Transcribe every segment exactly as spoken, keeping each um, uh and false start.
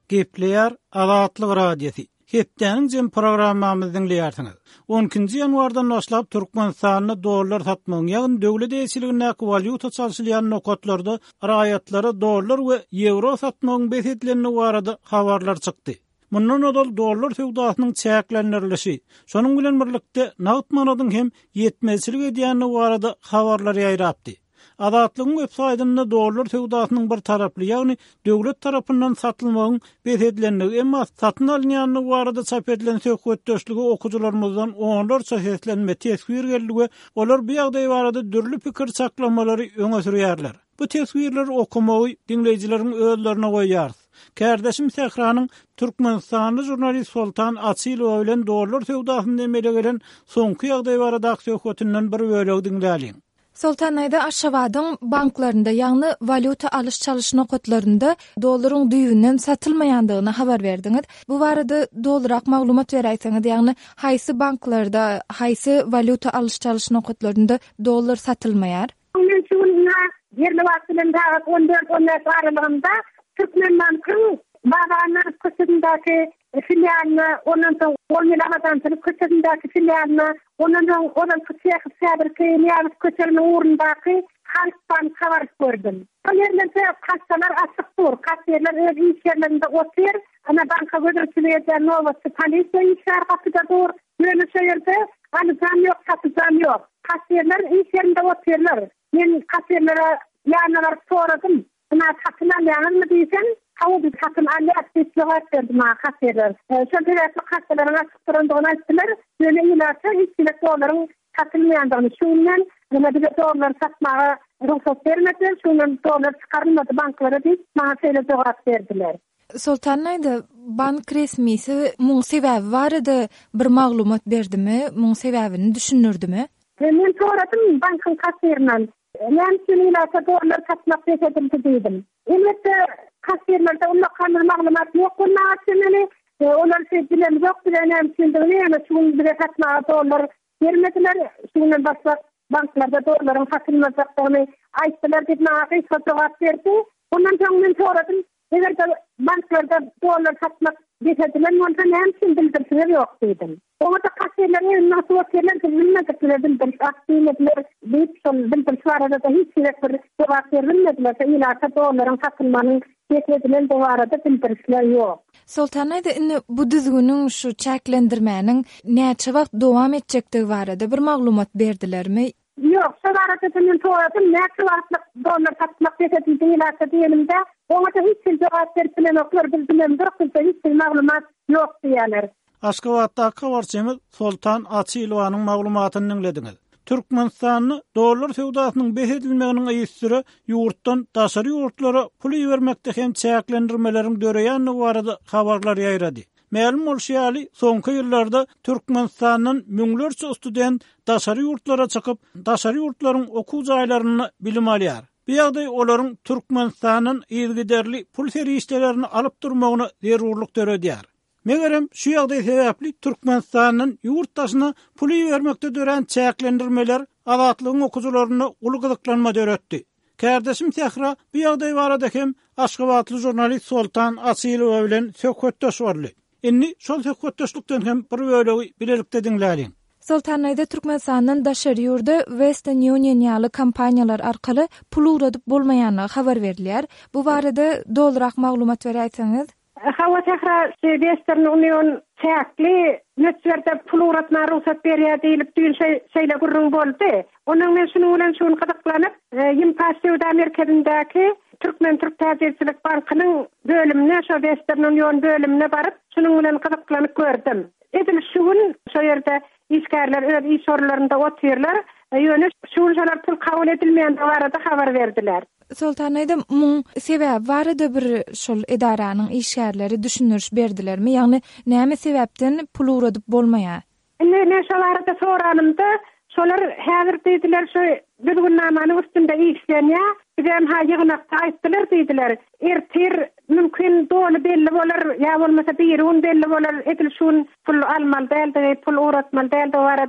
Gepleýär Azatlyk radiosi. Hepdeniň jem programmamyzy dinleýärsiňiz. on ikinji ýanwardan başlap Türkmenistanyny dollar satmagyň ýagny döwlet eýçiligine valyuta çalşylýan nokatlarda raýatlary dollar we euro satmagyň beýtlenýäni barada habarlar çykdy. Mundan odal dollar sowdasynyň çäklendirilişi, şonuň bilen birlikde naqd manadyň hem ýetmezçilik edýäni barada habarlar ýaýrapdy. Azatlygyň websaýtynda dollar sowdasynyň bir taraply, ýagny döwlet tarapyndan satylmagyň beýtlenýäni, emma satyn alynýany barada çap edilen söhbetdeşligi okuwçylarymyzdan onlar çäklenme tesbir geldi, olar bu ýagdaý barada dürli pikir saklamalary öňe sürýärler. Bu tesbirler okumagy dinleýijileriň özlerine goýýar. Kärdeşim Sehranyň Türkmenistanly jurnalist Soltan Asylow bilen dollar sowdasyny emele gelen soňky ýagdaý barada söhbetinden bir bölegi dinläýin. Soltan aýda Aşgabatyň banklarynda, ýagny valyuta alyş çalyş nokatlarynda dollaryň düýünden satylmaýandygyny habar berdiňiz. Bu barada dolrak maglumat beräýsiňiz, ýagny haýsy banklarda, haýsy valyuta alyş çalyş nokatlarynda dollar satylmaýar? Men şunu yerli wagtynda on dört on beş aralygynda Türkmen Bank'ın Bağdanlar kısımdaki filialini, onun da on milamadan kısımdaki filialini, onun da onun kısıya kısıyadır ki niyazı kısırının uğrundaki Halk Bank'a var gördüm. O yerlerde kasalar açık dur. Kasiyerler öz iş yerlerinde otur. Ama banka götürülüyor novası polisiya işler kapıda dur. Böyle şeylerde alacağım yok, satacağım yok. Kasiyerler iş yerinde otururlar. Ben kasiyerlere yanlar soradım. Buna satın alyanır mı diysen, havu bir satın alyan sesliğe verdim ha kasiyerler. Çünkü resmi kasiyerlerin açıktırındığını ettiler. Böyle ilerse işçilik doların satılmayandığını. Şundan bir de dolar satmaya ruhsat vermediler. Şundan dolar çıkarılmadı banklara deyip bana şöyle cevap verdiler. Soltan aýda bank resmisi muň sebäbi barada bir maglumat berdimi? Muň sebäbini düşünürdimi? Men soradım bankın kasiyerinden. Yani senilerse dolar satmak edildi dedim. Elbette kasiyerlerde onlar kanır maglumat yok. Onlar aslında onlar sevgilerim yok. Bilenem şimdi ne şunun bile satmaya dolar vermediler. Şunun başka banklarda doların satılmayacaklarını ayttılar dedi. Nağıs cevap verdi. Ondan sonra ben soradım. Eğer de banklarda dolar satmak dediler. Ondan hem şimdi bildirsinler yok dedim. Orada kasiyerlerin nasıl oturlar bilmedikleri bildir. Aksiyonlar deyip son bildirişlerde de hiç bir cevap verilmediler. İlaka doların satılmanın bekledilen bu arada bildirişler yok. Soltan aýda bu düzgünün şu çäklendirmäniň näçe wagt dowam etjekdigi barada bir maglumat berdilermi? Yok, şu arada ben soradım. Näçe wagtlyk dolar satmak bekledilen ilaka diýelimde orada hiç cevap berdiler. Bildirilmedi. Hiç maglumat yok diýerler. Aşgabatda kawarçymyz Soltan Asylowyň maglumatyny dinlediňiz. Türkmenistanyny dollar sowdasynyň beýdilmeginiň aýystyry ýurtdan daşary ýurtlara pul ýermekde hem çäklendirmeleriň döreýäni barada habarlar ýaýrady. Ma'lum bolýaly, soňky ýyllarda Türkmenistanyň müňlerçe student daşary ýurtlara çykyp, daşary ýurtlaryň okuw jaýlaryny bilim alýar. Bu ýagdaý olaryň Türkmenistanyň ýergiderli pul serişdelerini alyp durmagyna zerurlyk töredýär. Megerem şu ýagdaý sebäpli Türkmenistanyň ýurtdaşyna pul bermekde dören çäklendirmeler azatlygyň okuwçylaryna uly gyzyklanma döretdi. Kärdeşim Sehra bu ýagdaý barada hem Aşgabatly jurnalist Soltan Asylow bilen söhbetdeş boldy. Inni şol söhbetdeşlikden hem bir bölegi bilelikde dinläýin. Soltan aýda Türkmenistanyň daşary ýurda Western Union ýaly kompaniýalar arkaly pul uradyp bolmaýanyny habar berdiler. Bu barada dolrak maglumat beräýsiňiz? Hava Sehra Western Union çäkli netwerkde pul uratma ruhsat berýär diýilip düýün şeýle gurrun boldy. Onuň men şunu bilen şunu gyzyklanyp, Ýympaşewda merkezindäki Türkmen Türk Täzeçilik Bankynyň bölümine, şo Western Union bölümine baryp, şunuň bilen gyzyklanyp gördüm. Edil şuň şo ýerde işgärler öz iş orlarynda oturýarlar. Ýöne şuňlar pul kabul edilmeýän barada habar berdiler. Soltan aýda muň sebäbi barada bir şol edaranyň işgärleri düşünürüş berdilermi? Ýagny näme sebäpden pul uradyp bolmaýar? Ne ne şol arada soranymda şolar häzir diýdiler şo bilginnamany üstünde işlenýär. Bizem ha ýygnakda aýtdylar diýdiler. Ertir mümkin doly belli bolar, ýa bolmasa bir on belli bolar. Edil şun pul almal däldi, pul uratmal däldi barada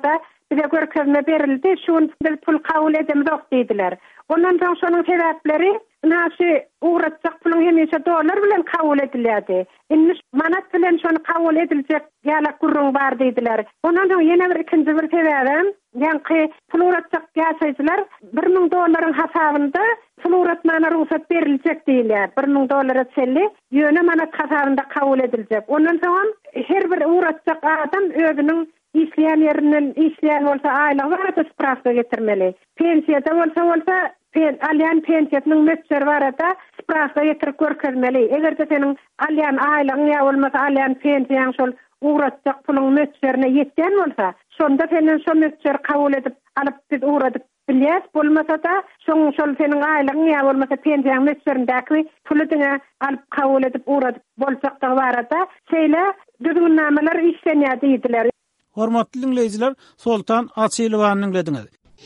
bize görkezme berildi. Şun pul kabul edemizok dediler. Ondan soň şonuň sebäpleri näşe uğratjak pulun hemişe dolar bilen kabul edilýärdi. Indi manat bilen şonu kabul ediljek ýala gurrun bar dediler. Ondan soň ýene bir ikinji bir sebäbem, ýa-ni pul uğratjak ýaşaýjylar bir ming dolaryň hasabynda pul uğratmana ruhsat beriljek diýilýär. bir ming dolara çelli ýöne manat hasabynda kabul ediljek. Ondan soň her bir uğratjak adam özüniň işleyen yerinden işleyen olsa aylık var da sprafta getirmeli. Pensiyada olsa olsa pen, alyan pensiyatının mötçer var da sprafta getirip görkezmeli. Eger de senin alyan aylığın ya olmasa alyan pensiyan şol uğratacak pulun mötçerine yetken olsa sonda senin şol mötçer kabul edip alıp biz uğradık bilyas bolmasa da şol şol senin aylığın ya olmasa pensiyan mötçerindeki pulu dine alıp kabul edip uğradık bolcak da var da şeyle düzgünnameler işlenýär diýdiler. Hormatly dinleyijiler, Sultan Açylywanyň dinlediňiz.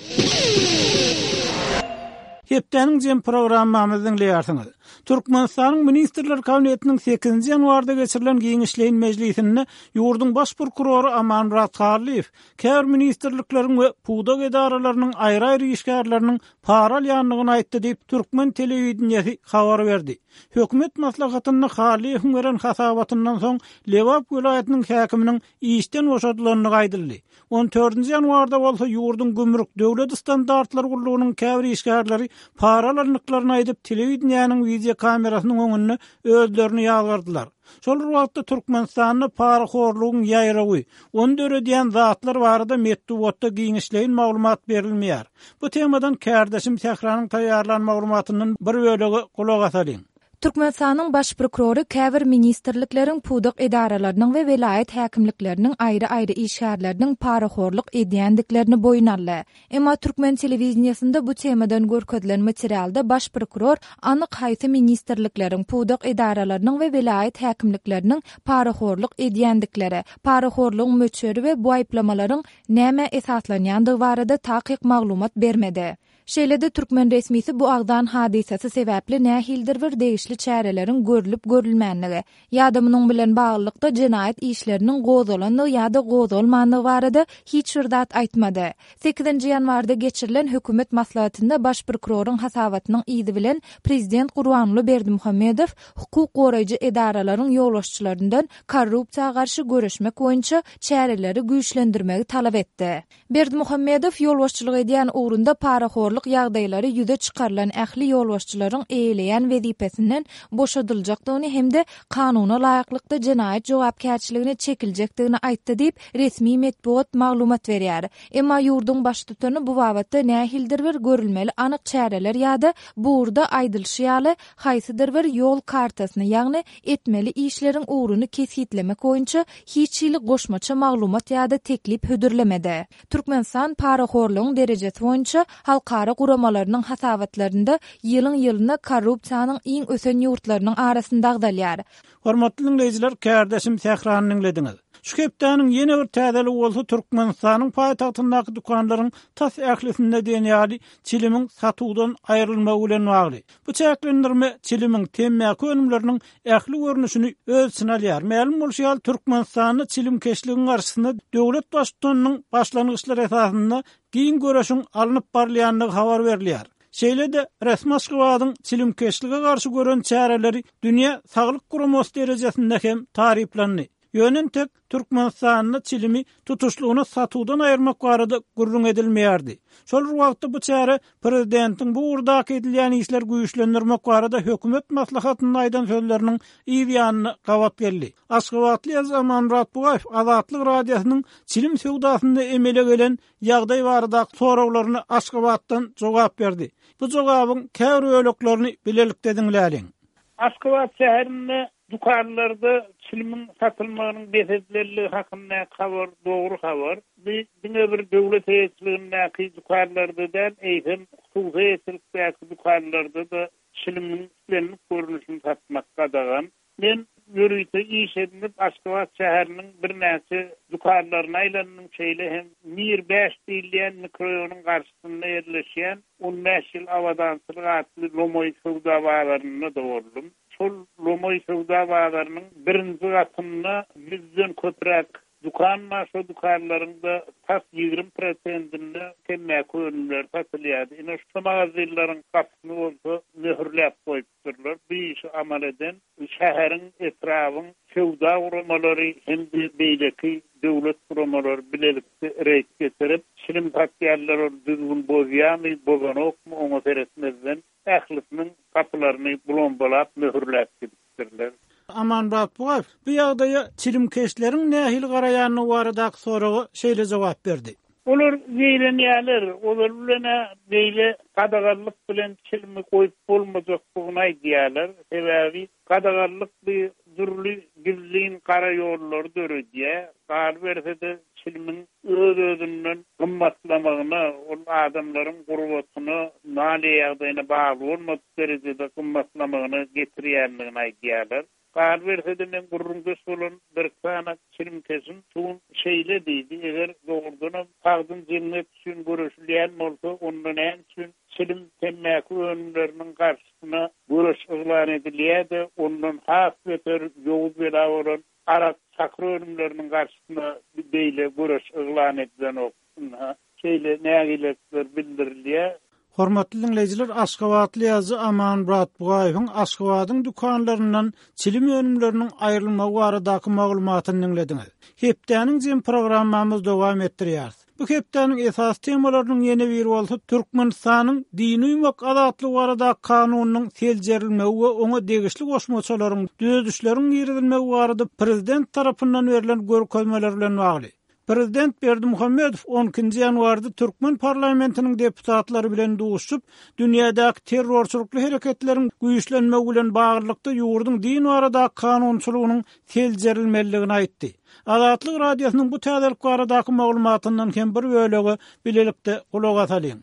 Hepdeniň jem programmamyzyň dinleýärsiňiz. Türkmenistanyň Ministrler Kabinetiniň sekizinji ýanwarda geçirilen Giňişleýin Mejlisinde ýurdun baş prokuroru Amanmurat Garliýew, käbir ministrlikleriň we puwdak edaralarynyň aýry-aýry işgärleriniň paral ýanlygyny aýtdy diýip Türkmen telewizionyasy habar berdi. Hökümet maslahatyny Garliýew beren hasabatyndan soň Lewap welaýatynyň häkiminiň işden boşadylygyny gaýdyldy. on dördünji ýanwarda bolsa ýurdun gümrük döwlet standartlar gurulugynyň käbir işgärleri paral alnyklaryny aýdyp telewizionyanyň video kamerasynyň öňünde özlerini ýalgardylar. Şol wagtda Türkmenistanyň paraxorlugyň ýaýragy, onu döredýän zatlar barada metduwatda giňişleýin maglumat berilmeýär. Bu temadan kärdeşim Tehranyň taýýarlan maglumatynyň bir bölegi kulak asalyň. Türkmenistanyň baş prokuroru käbir ministrlikleriň puwdak edaralarynyň we welaýat häkimlikleriniň aýry-aýry işgärleriniň paraxorluk edýändiklerini boýunaldy. Emma Türkmen telewizionyasynda bu temadan görkezilen materialda baş prokuror anyk haýsy ministrlikleriň puwdak edaralarynyň we welaýat häkimlikleriniň paraxorluk edýändikleri, paraxorlugyň möçeri we bu aýplamalaryň näme esaslanýandygy barada taýyk maglumat bermedi. Şeýlede Türkmen resmisi bu agdan hadisesi sebäpli nähildir bir degişli çäreleriň görülüp görülmänligi, ýadamynyň bilen baglykda jenaýat işleriniň gozalandygy ýa-da gozalmandygy barada hiç bir zat aýtmady. sekizinji ýanwarda geçirilen hökümet maslahatynda baş prokuroryň hasabatynyň ýygy bilen prezident Gurbanguly Berdimuhammedow hukuk goraýjy edaralaryň ýolbaşçylaryndan korrupsiýaga garşy görüşmek boýunça çäreleri güýçlendirmegi talap etdi. Berdimuhammedow ýolbaşçylyk edýän ugrunda paraxor ýagdaýlary ýüze çykarylan ähli ýolbaşçylaryň eýleýän wezipesinden boşadyljakdygyny hemde kanuna laýyklykda jenaýat jogapkärçiligine çekiljekdigini aýtdy diýip resmi medeniýet maglumat berýär. Emma ýurdun baş tutany bu babatda nähildir bir görülmeli anyk çäreler ýa-da buurda aýdylşýaly haýsydyr bir ýol kartasyny ýagny etmeli işleriň uğruny kesitlemek boýunça hiç ýyly goşmaça maglumat ýa-da teklip hödürlemedi. Türkmenistan paraxorlugyň derejesi boýunça halka guramalarının hasabatlarında yılın yılına korrupsiyanın iň ösen ýurtlarynyň arasynda agdalýar. Hormatly dinleyijiler, kärdeşim Tehranyň dinlediňiz. Şu hepdeniň ýene bir täzeli bolsa Türkmenistanyň paýtagtyndaky dukanlaryň tas ählisinde denýäli çilimiň satuwdan aýrylmagy bilen bagly. Bu çäklendirme çilimiň temmäki önümleriniň ähli görnüşini öz synalýar. Ma'lum bolýar, Türkmenistanyň çilim keşliginiň garşysynda döwlet başçylarynyň başlangyçlary esasynda giň görüşiň alınıp barlýanlygy habar berilýär. Şeýlede resmi Aşgabatyň çilim keşlige garşy gören çäreleri dünýä saglyk guramasy derejesinde hem tariplandy. Ýönen tek Türkmenistanyň çilimi tutuşlugyny satuwdan aýyrmak barada gurrun edilmeýärdi. Şol wagtda bu çäre prezidentiň bu urdaky edilýän işler güýçlendirmek barada hökümet maslahatynyň aýdan sözleriniň ýygyanyny gawat geldi. Aşgabatly Amanmurat Garliýew Azatlyk radiosynyň çilim sowdasynda emele gelen ýagdaý barada sorawlaryny Aşgabatdan jogap berdi. Bu jogabyň käbir öýleklerini bilelikde dinläliň. Aşgabat şäherinde dukanlarda çilimin satılmagynyň besedlerligi hakynda habar, dogry habar. Diňe bir döwlet heýetçiligindäki dukanlarda da eýsem hukuky heýetçilikdäki dukanlarda da çilimin islenip görünüşini satmak gadagan. Men ýörüýte iş edip Aşgabat şäheriniň bir näçe dukanlaryna aýlandyň şeýle hem Mir beş diýilýän mikroýonyň garşysynda ýerleşýän on beş ýyl awadanslyk atly Lomoy sowda baglaryny dowurdum. Şol Lomoy sowda baglarynyň birinji gatyny yüzden köpräk dukan maşo dukanlarında tas ýigrim prosentini temmäk önümler satylýar. Ine şu magazynlaryň kapysyny bolsa möhürläp goýupdyrlar. Bu işi amal eden şäheriň etrawyň şowda guramalary hem de beýleki döwlet guramalary bilelikde reýt getirip şirin patýarlar düzgün bozýamy, boganokmy oňa seretmezden ählisiniň kapylaryny bulombalap möhürläp gitdirler. Aman Batbuğay, bu ýagdaýa çilimkeşleriň nähil garaýanyny baradaky soragy şeýle jogap berdi. Olar zeýlenýärler, olar bilen beýle kadagarlyk bilen çilimi goýup bolmajakdygyny aýdýarlar. Sebäbi kadagarlyk bir durly gizliň kara ýollary döredýär. Gar bersede çilimin öz-özünden gymmatlamagyna, ol adamlaryň gurbatyny mali ýagdaýyna bagly bolmak derejede gymmatlamagyny getirýärligini aýdýarlar. Gar bersede men gurrunga solan bir sana çilim kesin tuğun şeyle deydi. Eger doğrudan tağdın cennet üçün görüşülýän bolsa, ondan en üçün çilim temmäki önümlerinin karşısına görüş ıglan edilýär-de, ondan has beter ýoğuz bela bolan arak çakry önümlerinin karşısına beýle görüş ıglan edilen oksunha şeyle nägilepler bildirilýär. Hormatly dinleyijiler, Aşgabatly ýazy Aman Batbugaýewiň Aşgabatyň dukanlaryndan çilim önümleriniň aýrylmagy baradaky maglumatyny dinlediňiz. Hepdeniň jem programmamyz dowam etdirýär. Bu hepdeniň esas temalarynyň ýene biri bolsa Türkmenistanyň dini we adatlygy baradaky kanunynyň seljerilmegi we oňa degişli goşmaçalaryň düzüşleriň ýerilmegi barada prezident tarapyndan berilen görkezmeler bilen bagly. Prezident Berdimuhammedow on ikinji ýanwarda Türkmen parlamentiniň deputatlary bilen duşup, dünýädäki terrorçylykly hereketleriň güýçlenmegi bilen baglykda ýurduň din baradaky kanunçylygynyň seljerilmeligini aýtdy. Adatlyk radiosynyň bu täzelik baradaky maglumatyndan hem bir bölegi bilelikde kulak asalyň.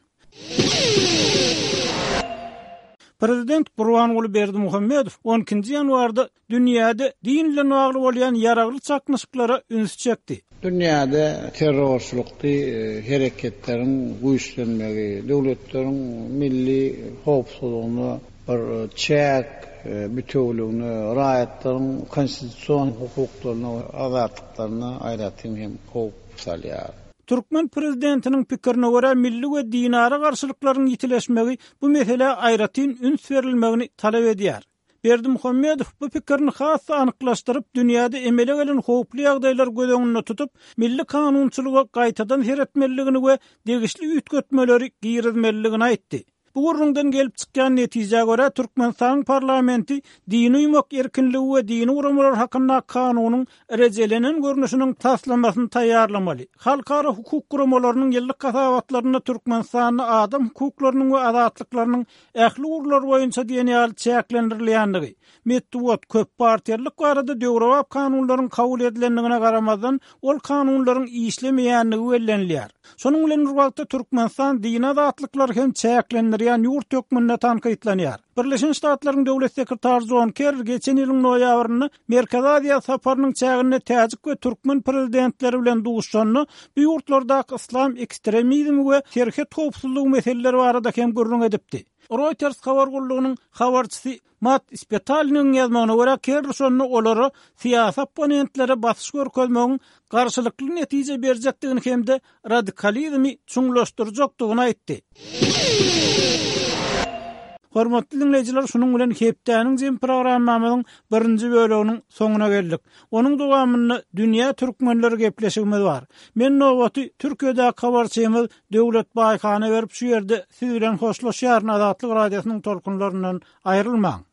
Prezident Gurbanuly Berdimuhammedow on ikinji ýanwarda dünýäde din bilen bagly bolýan ýaragly çakmyşyklara üns çekdi. Dünyada terrorçulukly hereketleriň güýçlenmegi, döwletleriň milli howpsuzlygyny bir çäk bütünlüğünü, raýatlaryň konstitusiýon hukuklaryny, azatlyklaryny aýratyn hem howp salýar. Türkmen prezidentiniň pikirine görä milli we dinara garşylyklaryň ýitileşmegi bu mesele aýratyn üns berilmegini talap edýär. Berdimuhammedow bu pikirini hassa anyklaşdyryp, dünýäde emele gelen howply ýagdaýlar gözeňinde tutup, milli kanunçylyga gaýtadan heretmeligini we degişli üýtgetmeleri girizmeligini aýtdy. Bu gurrundan gelip çykýan netije görä Türkmenistan parlamenti dini üýmek erkinligi we dini urumlar hakynda kanunyň erejelenen görnüşiniň taslamasyny taýýarlamaly. Halkara hukuk gurumlarynyň ýyllyk gasabatlaryna Türkmenistanyň adam hukuklarynyň we azatlyklarynyň ähli urlar boýunça diýen çäklendirilýändigi, metduat köp partiýalyk barada döwrewap kanunlaryň kabul edilendigine garamazdan ol kanunlaryň işlemeýändigi bellenilýär. Şonuň bilen bir wagtda Türkmenistan dini azatlyklar hem çäklendirilýär. Yani yurt hökmünde tanqytlanýar. Birleşen Ştatlaryň döwlet sekretary John Kerry geçen ýylyň noýabryny Merkez Aziýa saparynyň çägine Täjik we Türkmen prezidentleri bilen duşanyny bu ýurtlardaky islam ekstremizmi we terhet howpsuzlygy meseleleri barada hem gurrun edipdi. Reuters habar gurulugynyň habarçysy Matt Spetalyň ýazmagyna görä Kerry şonu olary siýasat oponentlere basyş görkezmegiň garşylykly netije berjekdigini hem de radikalizmi çuňlaşdyrjakdygyny aýtdy. Hormatly dinleyijiler, şunun bilen hepdeniň jem programmamyzyň birinji böleginiň soňuna geldik. Onuň dowamyny dünýä türkmenleri gepleşigimiz bar. Men nowaty Türkiýede habarçymyz Döwlet Baýkany berip şu ýerde siz bilen hoşlaşýar Adatlyk radiosynyň tolkunlaryndan aýrylmaň.